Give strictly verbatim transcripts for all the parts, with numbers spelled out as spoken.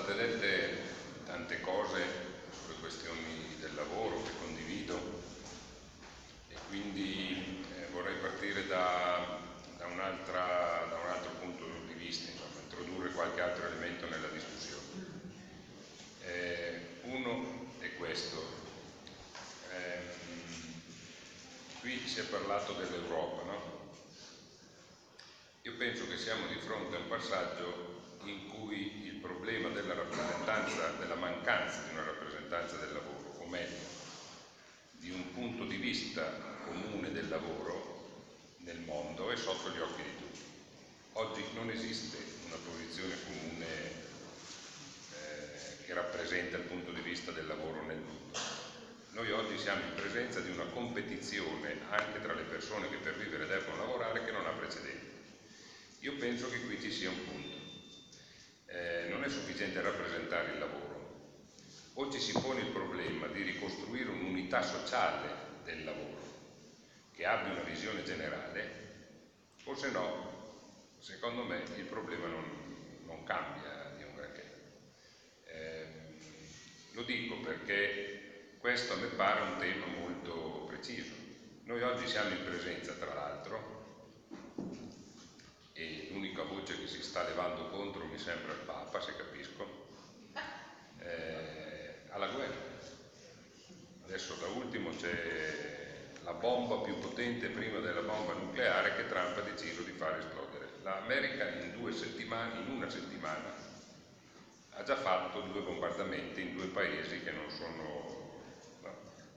state dette tante cose sulle questioni del lavoro che condivido e quindi eh, vorrei partire da, da, un'altra, da un altro punto di vista, insomma, introdurre qualche altro elemento nella discussione. Eh, uno è questo. Eh, qui si è parlato dell'Europa, no? Io penso che siamo di fronte a un passaggio in cui il problema della rappresentanza, della mancanza di una rappresentanza del lavoro, o meglio, di un punto di vista comune del lavoro nel mondo è sotto gli occhi di tutti. Oggi non esiste una posizione comune eh, che rappresenta il punto di vista del lavoro nel mondo. Noi oggi siamo in presenza di una competizione anche tra le persone che per vivere devono lavorare che non ha precedenti. Io penso che qui ci sia un punto. Eh, non è sufficiente rappresentare il lavoro. O ci si pone il problema di ricostruire un'unità sociale del lavoro che abbia una visione generale, o se no, secondo me, il problema non, non cambia di un granché. Eh, lo dico perché questo a me pare un tema molto preciso. Noi oggi siamo in presenza, tra l'altro, e l'unica voce che si sta levando contro mi sembra il Papa, se capisco, eh, alla guerra. Adesso da ultimo c'è la bomba più potente prima della bomba nucleare che Trump ha deciso di far esplodere. L'America in due settimane, in una settimana, ha già fatto due bombardamenti in due paesi che non sono, no,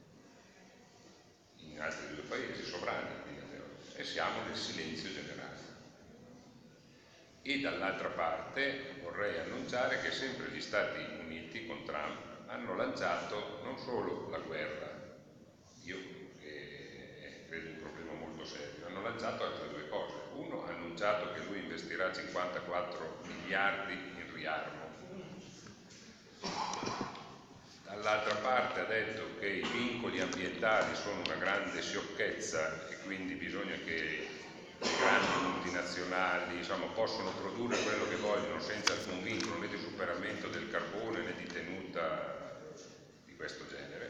in altri due paesi sovrani, e siamo nel silenzio generale. E dall'altra parte vorrei annunciare che sempre gli Stati Uniti con Trump hanno lanciato non solo la guerra, io che credo un problema molto serio, hanno lanciato altre due cose. Uno ha annunciato che lui investirà cinquantaquattro miliardi in riarmo. Dall'altra parte ha detto che i vincoli ambientali sono una grande sciocchezza e quindi bisogna che le grandi multinazionali insomma, possono produrre quello che vogliono senza alcun vincolo né di superamento del carbone né di tenuta di questo genere.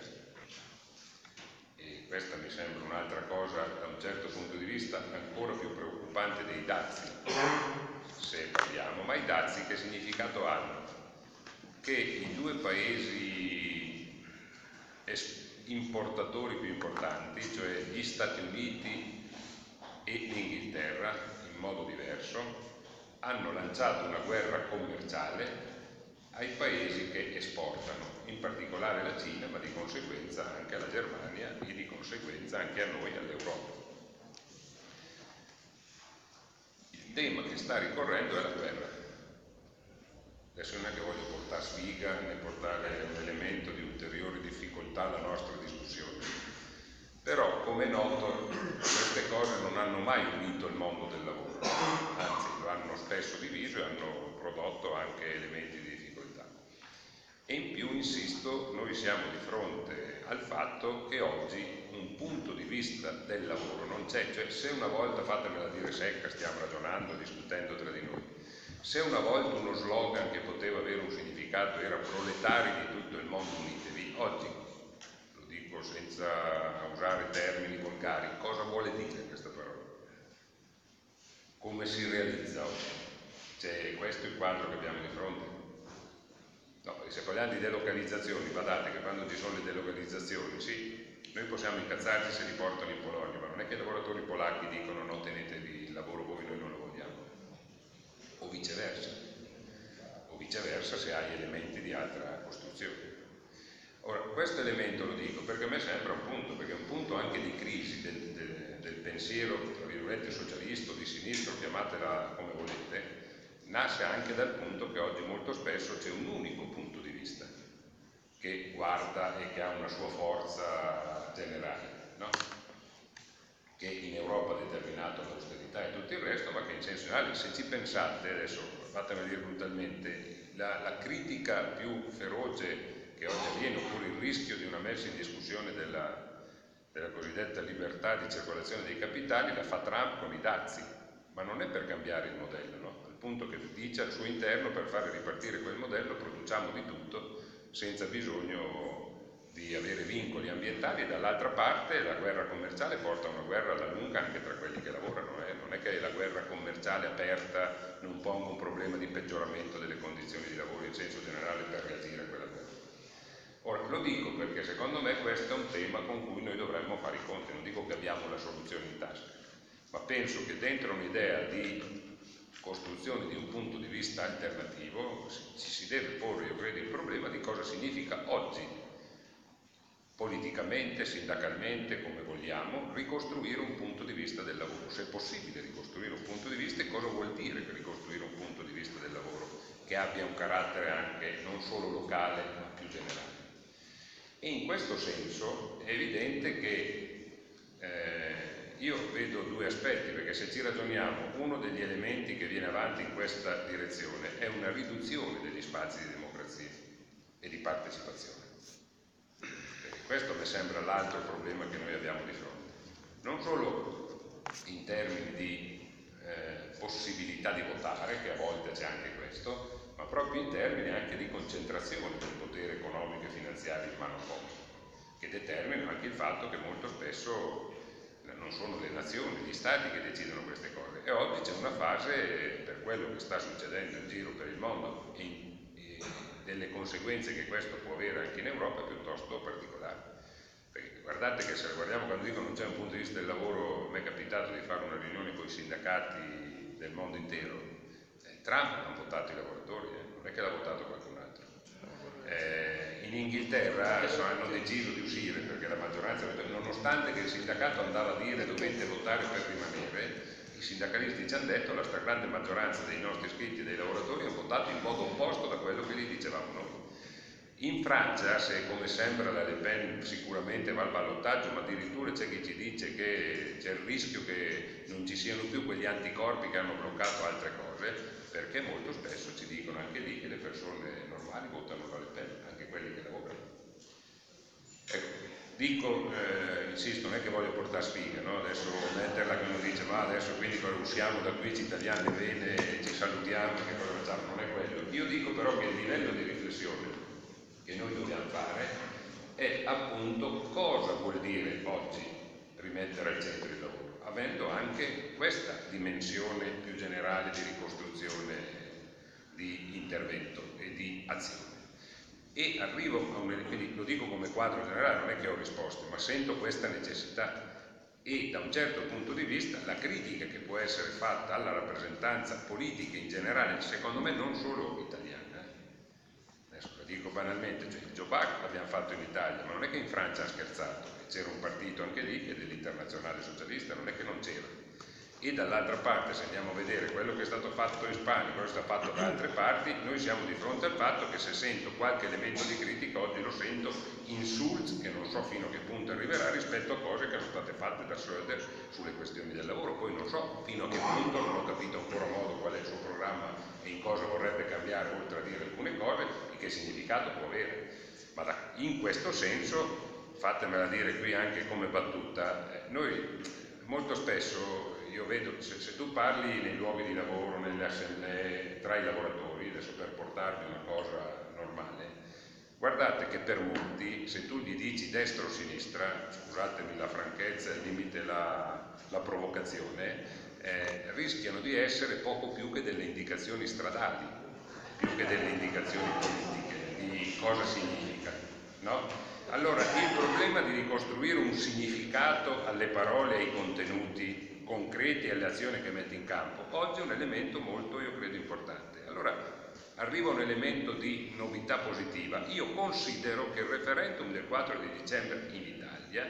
E questa mi sembra un'altra cosa da un certo punto di vista ancora più preoccupante dei dazi, se parliamo. Ma i dazi che significato hanno? Che i due paesi importatori più importanti, cioè gli Stati Uniti e l'Inghilterra, in modo diverso, hanno lanciato una guerra commerciale ai paesi che esportano, in particolare la Cina, ma di conseguenza anche alla Germania e di conseguenza anche a noi, all'Europa. Il tema che sta ricorrendo è la guerra. Adesso non è che voglio portare sfiga né portare un elemento di ulteriore difficoltà alla nostra discussione. Però, come è noto, queste cose non hanno mai unito il mondo del lavoro, anzi lo hanno spesso diviso e hanno prodotto anche elementi di difficoltà. E in più, insisto, noi siamo di fronte al fatto che oggi un punto di vista del lavoro non c'è, cioè se una volta, fatemela dire secca, stiamo ragionando, discutendo tra di noi, se una volta uno slogan che poteva avere un significato era proletari di tutto il mondo unitevi, oggi senza usare termini volgari, cosa vuole dire questa parola? Come si realizza oggi? Cioè, questo è il quadro che abbiamo di fronte? No, se parliamo di delocalizzazioni, guardate che quando ci sono le delocalizzazioni, sì, noi possiamo incazzarci se li portano in Polonia, ma non è che i lavoratori polacchi dicono no, tenetevi il lavoro voi, noi non lo vogliamo. O viceversa. O viceversa se hai elementi di altra costruzione. Ora, questo elemento lo dico perché a me sembra un punto, perché è un punto anche di crisi del, del, del pensiero, tra virgolette, socialista o di sinistra, chiamatela come volete, nasce anche dal punto che oggi molto spesso c'è un unico punto di vista che guarda e che ha una sua forza generale, no? Che in Europa ha determinato l'austerità e tutto il resto, ma che in senso generale, se ci pensate, adesso fatemi dire brutalmente, la, la critica più feroce che oggi avviene, oppure il rischio di una messa in discussione della, della cosiddetta libertà di circolazione dei capitali, la fa Trump con i dazi, ma non è per cambiare il modello, no? Il appunto che dice al suo interno: per fare ripartire quel modello produciamo di tutto senza bisogno di avere vincoli ambientali, e dall'altra parte la guerra commerciale porta a una guerra alla lunga anche tra quelli che lavorano, eh? Non è che la guerra commerciale aperta non ponga un problema di peggioramento delle condizioni di lavoro in senso generale per reagire a quella guerra. Ora, lo dico perché secondo me questo è un tema con cui noi dovremmo fare i conti. Non dico che abbiamo la soluzione in tasca, ma penso che dentro un'idea di costruzione di un punto di vista alternativo ci si deve porre, io credo, il problema di cosa significa oggi, politicamente, sindacalmente, come vogliamo, ricostruire un punto di vista del lavoro. Se è possibile ricostruire un punto di vista, e cosa vuol dire ricostruire un punto di vista del lavoro che abbia un carattere anche non solo locale ma più generale. E in questo senso è evidente che eh, io vedo due aspetti, perché se ci ragioniamo, uno degli elementi che viene avanti in questa direzione è una riduzione degli spazi di democrazia e di partecipazione. Questo mi sembra l'altro problema che noi abbiamo di fronte, non solo in termini di eh, possibilità di votare, che a volte c'è anche questo, ma proprio in termini anche di concentrazione del potere economico e finanziario in mano a pochi, che determinano anche il fatto che molto spesso non sono le nazioni, gli stati che decidono queste cose. E oggi c'è una fase, per quello che sta succedendo in giro per il mondo e in delle conseguenze che questo può avere anche in Europa, piuttosto particolare. Perché guardate che, se guardiamo, quando dico non c'è un punto di vista del lavoro, mi è capitato di fare una riunione con i sindacati del mondo intero. Eh, Trump hanno votato i lavoratori, eh, non è che l'ha votato qualcun altro. Eh, in Inghilterra hanno deciso di uscire perché la maggioranza, nonostante che il sindacato andava a dire dovete votare per rimanere, i sindacalisti ci hanno detto la stragrande maggioranza dei nostri iscritti e dei lavoratori hanno votato in modo opposto da quello che gli dicevamo noi. In Francia, se come sembra la Le Pen sicuramente va al ballottaggio, ma addirittura c'è chi ci dice che c'è il rischio che non ci siano più quegli anticorpi che hanno bloccato altre cose, perché molto spesso ci dicono anche lì che le persone normali votano la Le Pen, anche quelli che lavorano. Ecco. Dico, eh, insisto, non è che voglio portare sfiga, no? Adesso metterla che uno dice ma adesso quindi usciamo da qui, ci tagliamo bene, ci salutiamo, che cosa facciamo? Non è quello. Io dico però che il livello di riflessione che noi dobbiamo fare è appunto cosa vuol dire oggi rimettere al centro il lavoro, avendo anche questa dimensione più generale di ricostruzione, di intervento e di azione. E arrivo a un, quindi lo dico come quadro generale, non è che ho risposte, ma sento questa necessità, e da un certo punto di vista la critica che può essere fatta alla rappresentanza politica in generale, secondo me non solo italiana, adesso lo dico banalmente, cioè il Jobac l'abbiamo fatto in Italia, ma non è che in Francia ha scherzato, c'era un partito anche lì che è dell'Internazionale Socialista, non è che non c'era. E dall'altra parte, se andiamo a vedere quello che è stato fatto in Spagna, quello che è stato fatto da altre parti, noi siamo di fronte al fatto che se sento qualche elemento di critica, oggi lo sento in Schulz, che non so fino a che punto arriverà, rispetto a cose che sono state fatte da Schröder sulle questioni del lavoro. Poi non so fino a che punto, non ho capito ancora modo qual è il suo programma e in cosa vorrebbe cambiare, oltre a dire alcune cose, e che significato può avere. Ma da, in questo senso, fatemela dire qui anche come battuta, eh, noi molto spesso, io vedo, se, se tu parli nei luoghi di lavoro, nelle assemblee, tra i lavoratori, adesso per portarvi una cosa normale, guardate che per molti, se tu gli dici destra o sinistra, scusatemi la franchezza, al limite la, la provocazione, eh, rischiano di essere poco più che delle indicazioni stradali, più che delle indicazioni politiche, di cosa significa, no? Allora, il problema di ricostruire un significato alle parole e ai contenuti concreti e alle azioni che mette in campo, oggi è un elemento molto, io credo, importante. Allora, arriva un elemento di novità positiva. Io considero che il referendum del quattro di dicembre in Italia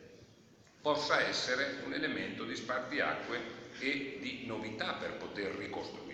possa essere un elemento di spartiacque e di novità per poter ricostruire.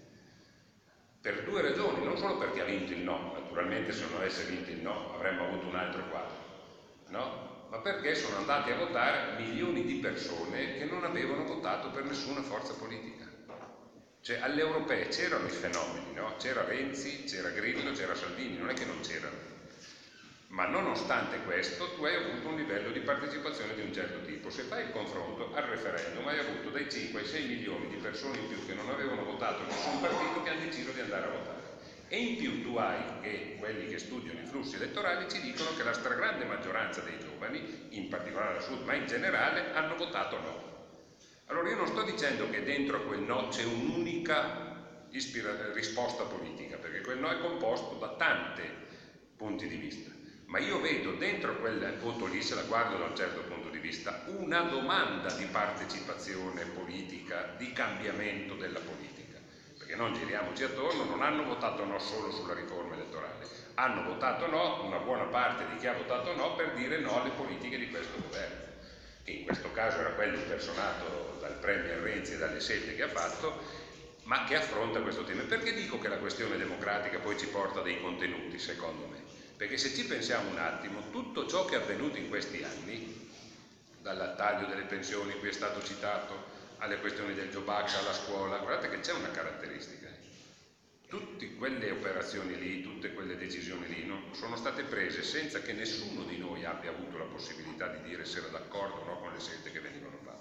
Per due ragioni, non solo perché ha vinto il no, naturalmente se non avesse vinto il no avremmo avuto un altro quadro, no? Ma perché sono andati a votare milioni di persone che non avevano votato per nessuna forza politica. Cioè alle europee c'erano i fenomeni, no? C'era Renzi, c'era Grillo, c'era Salvini, non è che non c'erano. Ma nonostante questo tu hai avuto un livello di partecipazione di un certo tipo. Se fai il confronto al referendum hai avuto dai cinque ai sei milioni di persone in più che non avevano votato nessun partito che hanno deciso di andare a votare. E in più tu hai, che quelli che studiano i flussi elettorali ci dicono che la stragrande maggioranza dei giovani, in particolare al sud ma in generale, hanno votato no. Allora io non sto dicendo che dentro a quel no c'è un'unica ispira- risposta politica, perché quel no è composto da tanti punti di vista. Ma io vedo dentro quel voto lì, se la guardo da un certo punto di vista, una domanda di partecipazione politica, di cambiamento della politica. Perché non giriamoci attorno, non hanno votato no solo sulla riforma elettorale, hanno votato no, una buona parte di chi ha votato no, per dire no alle politiche di questo governo, che in questo caso era quello impersonato dal Premier Renzi e dalle scelte che ha fatto, ma che affronta questo tema. Perché dico che la questione democratica poi ci porta dei contenuti, secondo me? Perché se ci pensiamo un attimo, tutto ciò che è avvenuto in questi anni, dal taglio delle pensioni, qui è stato citato, alle questioni del Jobs Act, alla scuola, guardate che c'è una caratteristica. Tutte quelle operazioni lì, tutte quelle decisioni lì, no, sono state prese senza che nessuno di noi abbia avuto la possibilità di dire se era d'accordo o no con le scelte che venivano fatte.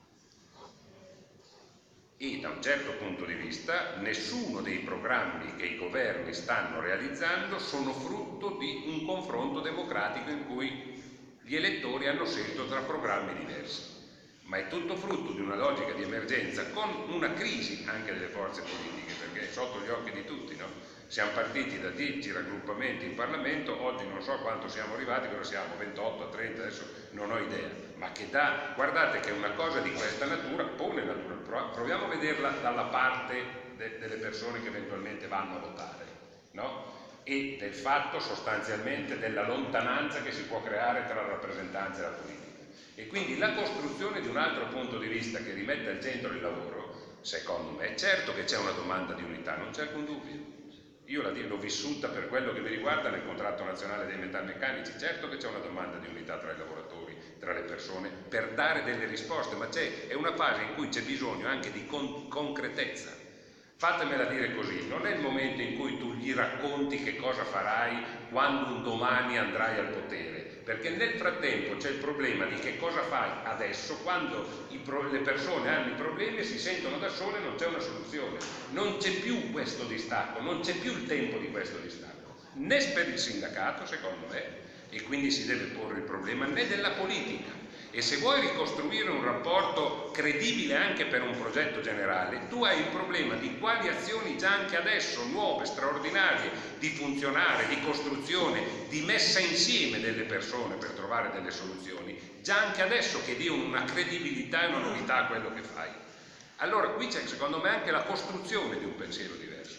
E da un certo punto di vista nessuno dei programmi che i governi stanno realizzando sono frutto di un confronto democratico in cui gli elettori hanno scelto tra programmi diversi, ma è tutto frutto di una logica di emergenza con una crisi anche delle forze politiche, perché è sotto gli occhi di tutti, no? Siamo partiti da dieci raggruppamenti in Parlamento, oggi non so quanto siamo arrivati, però siamo ventotto, trenta, adesso non ho idea, ma che dà, guardate che una cosa di questa natura pone natura, proviamo a vederla dalla parte de, delle persone che eventualmente vanno a votare, no? E del fatto sostanzialmente della lontananza che si può creare tra la rappresentanza e la politica. E quindi la costruzione di un altro punto di vista che rimette al centro il lavoro, secondo me, certo che c'è una domanda di unità, non c'è alcun dubbio. Io la, l'ho vissuta per quello che mi riguarda nel contratto nazionale dei metalmeccanici, certo che c'è una domanda di unità tra i lavoratori, tra le persone, per dare delle risposte, ma c'è, è una fase in cui c'è bisogno anche di con, concretezza. Fatemela dire così, non è il momento in cui tu gli racconti che cosa farai quando un domani andrai al potere, perché nel frattempo c'è il problema di che cosa fai adesso quando i pro- le persone hanno i problemi e si sentono da sole e non c'è una soluzione. Non c'è più questo distacco, non c'è più il tempo di questo distacco, né per il sindacato secondo me, e quindi si deve porre il problema, né della politica. E se vuoi ricostruire un rapporto credibile anche per un progetto generale, tu hai il problema di quali azioni già anche adesso, nuove, straordinarie, di funzionare, di costruzione, di messa insieme delle persone per trovare delle soluzioni, già anche adesso che diano una credibilità e una novità a quello che fai. Allora qui c'è secondo me anche la costruzione di un pensiero diverso.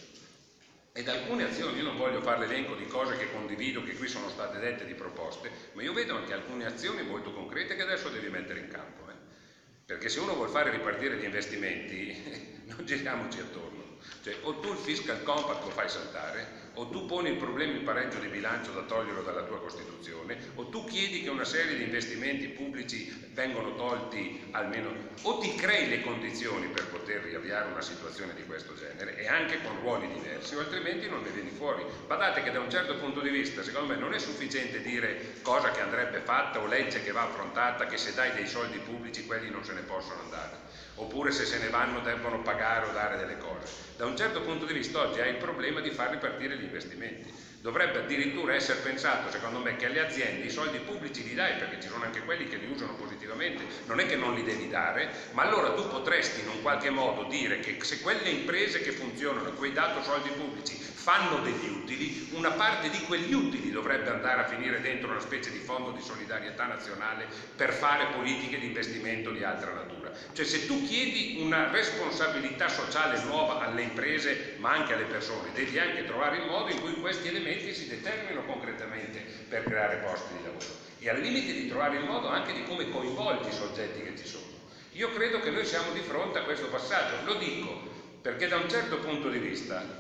Ed alcune azioni, io non voglio fare l'elenco di cose che condivido, che qui sono state dette, di proposte, ma io vedo anche alcune azioni molto concrete che adesso devi mettere in campo. Eh? Perché se uno vuol fare ripartire gli investimenti, non giriamoci attorno. Cioè, o tu il fiscal compact lo fai saltare, o tu poni il problema il pareggio di bilancio da toglierlo dalla tua Costituzione, o tu chiedi che una serie di investimenti pubblici vengano tolti almeno, o ti crei le condizioni per poter riavviare una situazione di questo genere, e anche con ruoli diversi, o altrimenti non ne vieni fuori. Badate che da un certo punto di vista, secondo me, non è sufficiente dire cosa che andrebbe fatta o legge che va affrontata, che se dai dei soldi pubblici quelli non se ne possono andare, oppure se se ne vanno devono pagare o dare delle cose. Da un certo punto di vista oggi hai il problema di far ripartire gli investimenti. Dovrebbe addirittura essere pensato, secondo me, che alle aziende i soldi pubblici li dai, perché ci sono anche quelli che li usano positivamente, non è che non li devi dare, ma allora tu potresti in un qualche modo dire che se quelle imprese che funzionano, quei dato soldi pubblici, fanno degli utili, una parte di quegli utili dovrebbe andare a finire dentro una specie di fondo di solidarietà nazionale per fare politiche di investimento di altra natura. Cioè se tu chiedi una responsabilità sociale nuova alle imprese ma anche alle persone, devi anche trovare il modo in cui questi elementi si determinano concretamente per creare posti di lavoro, e al limite di trovare il modo anche di come coinvolgi i soggetti che ci sono. Io credo che noi siamo di fronte a questo passaggio, lo dico perché da un certo punto di vista,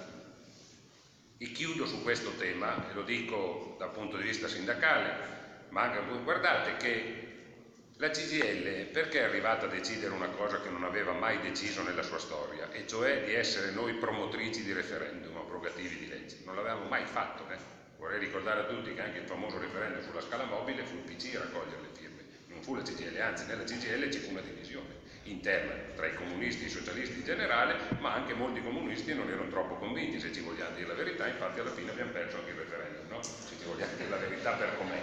e chiudo su questo tema, e lo dico dal punto di vista sindacale, ma anche, guardate che la C G I L perché è arrivata a decidere una cosa che non aveva mai deciso nella sua storia, e cioè di essere noi promotrici di referendum abrogativi di leggi? Non l'avevamo mai fatto, eh? Vorrei ricordare a tutti che anche il famoso referendum sulla scala mobile fu il P C a raccogliere le firme, non fu la C G I L, anzi nella C G I L ci fu una divisione interna tra i comunisti e i socialisti in generale, ma anche molti comunisti non erano troppo convinti, se ci vogliamo dire la verità, infatti alla fine abbiamo perso anche il referendum, no? Se ci vogliamo dire la verità per com'è.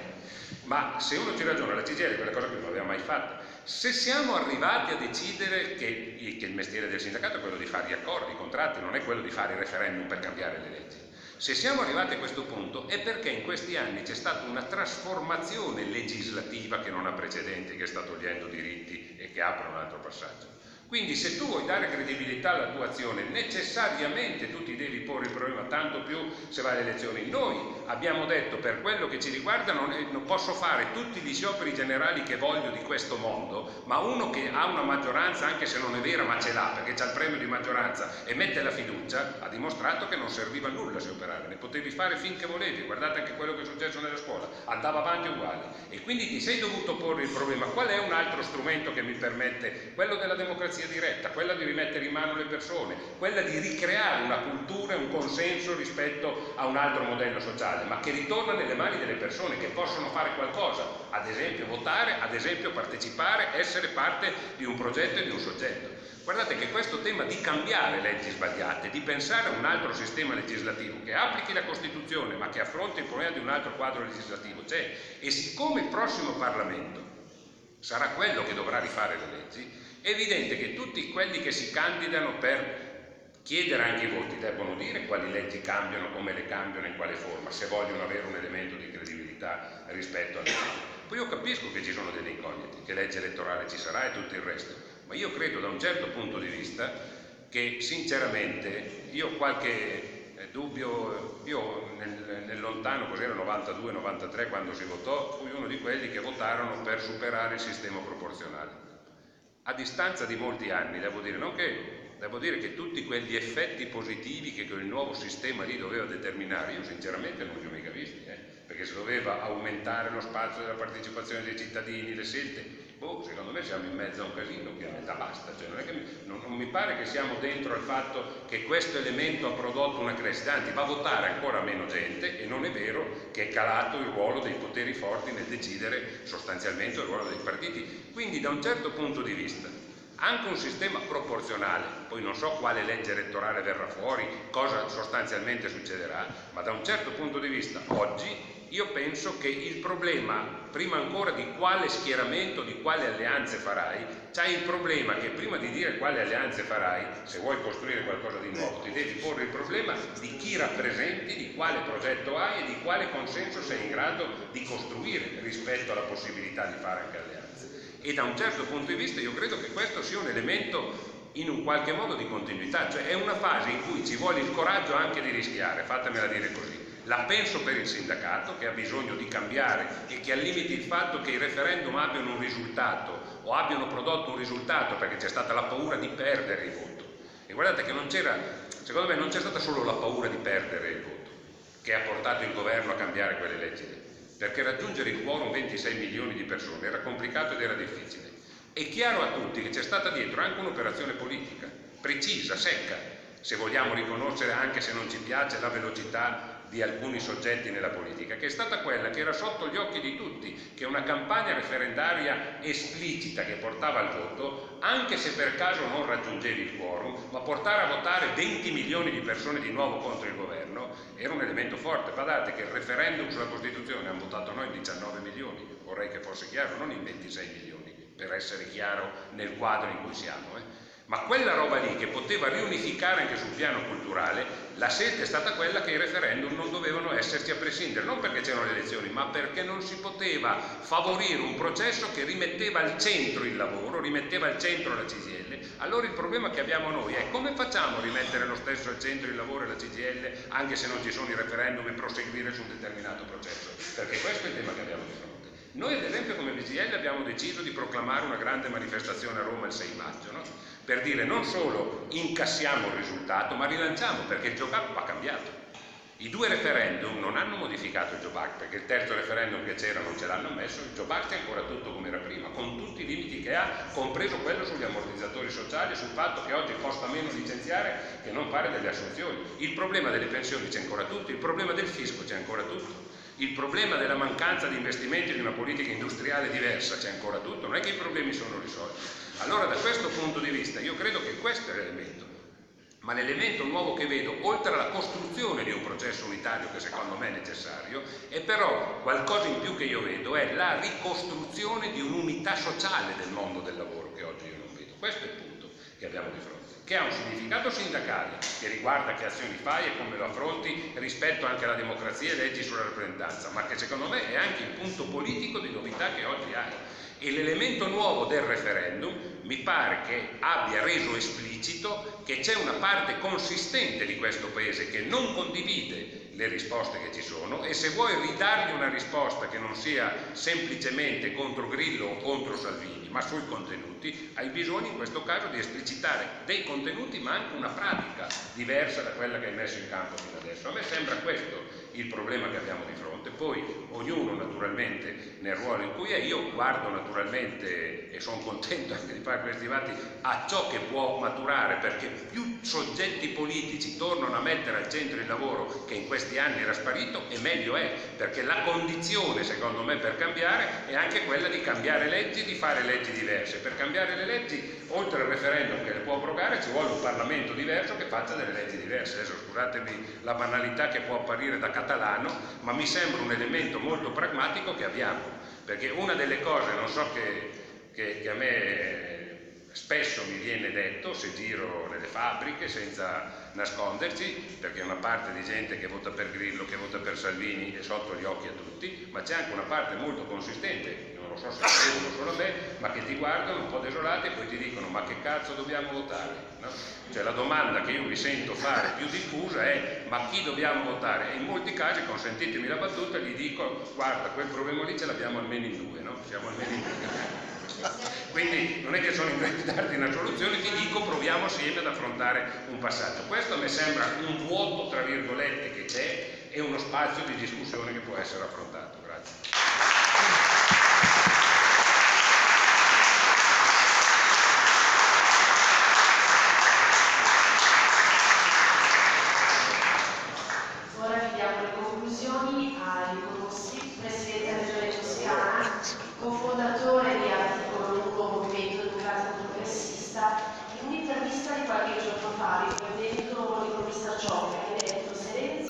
Ma se uno ci ragiona, la C G I L è quella cosa che non aveva mai fatto. Se siamo arrivati a decidere che, che il mestiere del sindacato è quello di fare gli accordi, i contratti, non è quello di fare i referendum per cambiare le leggi. Se siamo arrivati a questo punto è perché in questi anni c'è stata una trasformazione legislativa che non ha precedenti, che sta togliendo diritti e che apre un altro passaggio. Quindi se tu vuoi dare credibilità alla tua azione, necessariamente tu ti devi porre il problema, tanto più se vai alle elezioni. Noi abbiamo detto, per quello che ci riguarda, non, è, non posso fare tutti gli scioperi generali che voglio di questo mondo, ma uno che ha una maggioranza, anche se non è vera, ma ce l'ha, perché c'ha il premio di maggioranza e mette la fiducia, ha dimostrato che non serviva a nulla se operare, ne potevi fare finché volevi. Guardate anche quello che è successo nella scuola, andava avanti uguale. E quindi ti sei dovuto porre il problema, qual è un altro strumento che mi permette? Quello della democrazia diretta, quella di rimettere in mano le persone, quella di ricreare una cultura e un consenso rispetto a un altro modello sociale, ma che ritorna nelle mani delle persone che possono fare qualcosa, ad esempio votare, ad esempio partecipare, essere parte di un progetto e di un soggetto. Guardate che questo tema di cambiare leggi sbagliate, di pensare a un altro sistema legislativo che applichi la Costituzione ma che affronti il problema di un altro quadro legislativo c'è, e siccome il prossimo Parlamento sarà quello che dovrà rifare le leggi, è evidente che tutti quelli che si candidano per chiedere anche i voti debbono dire quali leggi cambiano, come le cambiano, in quale forma, se vogliono avere un elemento di credibilità rispetto alle leggi. Poi io capisco che ci sono delle incognite, che legge elettorale ci sarà e tutto il resto, ma io credo da un certo punto di vista che sinceramente io ho qualche eh, dubbio, io nel, nel lontano, cos'era, novantadue novantatré, quando si votò, fui uno di quelli che votarono per superare il sistema proporzionale. A distanza di molti anni, devo dire, non che, devo dire che tutti quegli effetti positivi che quel nuovo sistema lì doveva determinare, io sinceramente non li ho mica visti, eh? Perché se doveva aumentare lo spazio della partecipazione dei cittadini, le scelte, boh, secondo me siamo in mezzo a un casino che a metà basta, cioè non, è che mi, non, non mi pare che siamo dentro al fatto che questo elemento ha prodotto una crescita, anzi va a votare ancora meno gente, e non è vero che è calato il ruolo dei poteri forti nel decidere sostanzialmente il ruolo dei partiti. Quindi da un certo punto di vista anche un sistema proporzionale, poi non so quale legge elettorale verrà fuori, cosa sostanzialmente succederà, ma da un certo punto di vista oggi io penso che il problema, prima ancora di quale schieramento, di quale alleanze farai, c'hai il problema che prima di dire quale alleanze farai, se vuoi costruire qualcosa di nuovo, ti devi porre il problema di chi rappresenti, di quale progetto hai e di quale consenso sei in grado di costruire rispetto alla possibilità di fare anche alleanze. E da un certo punto di vista io credo che questo sia un elemento in un qualche modo di continuità, cioè è una fase in cui ci vuole il coraggio anche di rischiare, fatemela dire così. La penso per il sindacato che ha bisogno di cambiare e che al limite il fatto che i referendum abbiano un risultato o abbiano prodotto un risultato perché c'è stata la paura di perdere il voto. E guardate che non c'era, secondo me non c'è stata solo la paura di perdere il voto che ha portato il governo a cambiare quelle leggi lì, perché raggiungere il quorum ventisei milioni di persone era complicato ed era difficile. È chiaro a tutti che c'è stata dietro anche un'operazione politica, precisa, secca, se vogliamo riconoscere, anche se non ci piace, la velocità di alcuni soggetti nella politica, che è stata quella che era sotto gli occhi di tutti, che una campagna referendaria esplicita che portava al voto, anche se per caso non raggiungevi il quorum, ma portare a votare venti milioni di persone di nuovo contro il governo, era un elemento forte. Badate che il referendum sulla Costituzione hanno votato noi in diciannove milioni, vorrei che fosse chiaro, non in ventisei milioni, per essere chiaro nel quadro in cui siamo, eh. Ma quella roba lì che poteva riunificare anche sul piano culturale, la scelta è stata quella che i referendum non dovevano esserci a prescindere, non perché c'erano le elezioni, ma perché non si poteva favorire un processo che rimetteva al centro il lavoro, rimetteva al centro la C G I L. Allora il problema che abbiamo noi è come facciamo a rimettere lo stesso al centro il lavoro e la C G I L anche se non ci sono i referendum e proseguire su un determinato processo, perché questo è il tema che abbiamo di fronte. Noi ad esempio come C G I L abbiamo deciso di proclamare una grande manifestazione a Roma il sei maggio, no? Per dire non solo incassiamo il risultato, ma rilanciamo, perché il giocato va cambiato. I due referendum non hanno modificato il Jobs Act, perché il terzo referendum che c'era non ce l'hanno messo, il Jobs Act è ancora tutto come era prima, con tutti i limiti che ha, compreso quello sugli ammortizzatori sociali, sul fatto che oggi costa meno licenziare che non fare delle assunzioni. Il problema delle pensioni c'è ancora tutto, il problema del fisco c'è ancora tutto, il problema della mancanza di investimenti di una politica industriale diversa c'è ancora tutto, non è che i problemi sono risolti. Allora da questo punto di vista io credo che questo è l'elemento. Ma l'elemento nuovo che vedo, oltre alla costruzione di un processo unitario che secondo me è necessario, è però qualcosa in più che io vedo, è la ricostruzione di un'unità sociale del mondo del lavoro che oggi io non vedo. Questo è il punto che abbiamo di fronte, che ha un significato sindacale, che riguarda che azioni fai e come lo affronti rispetto anche alla democrazia e leggi sulla rappresentanza, ma che secondo me è anche il punto politico di novità che oggi hai. E l'elemento nuovo del referendum mi pare che abbia reso esplicito che c'è una parte consistente di questo Paese che non condivide le risposte che ci sono, e se vuoi ridargli una risposta che non sia semplicemente contro Grillo o contro Salvini, ma sui contenuti, hai bisogno in questo caso di esplicitare dei contenuti ma anche una pratica diversa da quella che hai messo in campo fino adesso. A me sembra questo il problema che abbiamo di fronte. Poi ognuno naturalmente nel ruolo in cui è, io guardo naturalmente e sono contento anche di fare questi dibattiti a ciò che può maturare, perché più soggetti politici tornano a mettere al centro il lavoro, che in questi anni era sparito, e meglio è, perché la condizione secondo me per cambiare è anche quella di cambiare leggi e di fare leggi diverse. Per cambiare le leggi, oltre al referendum che le può abrogare, ci vuole un Parlamento diverso che faccia delle leggi diverse. Adesso scusatemi la banalità che può apparire da catalano, ma mi sembra un elemento molto pragmatico che abbiamo, perché una delle cose, non so che, che, che a me spesso mi viene detto se giro nelle fabbriche senza nasconderci, perché è una parte di gente che vota per Grillo, che vota per Salvini, è sotto gli occhi a tutti, ma c'è anche una parte molto consistente, non lo so se credono solo a me, ma che ti guardano un po' desolati e poi ti dicono: ma che cazzo dobbiamo votare? No? Cioè la domanda che io mi sento fare più diffusa è: ma chi dobbiamo votare? E in molti casi, consentitemi la battuta, gli dico: guarda, quel problema lì ce l'abbiamo almeno in due, no? Siamo almeno in due. Quindi non è che sono in grado di darti una soluzione, ti dico proviamo assieme ad affrontare un passaggio. Questo mi sembra un vuoto tra virgolette che c'è e uno spazio di discussione che può essere affrontato. Grazie.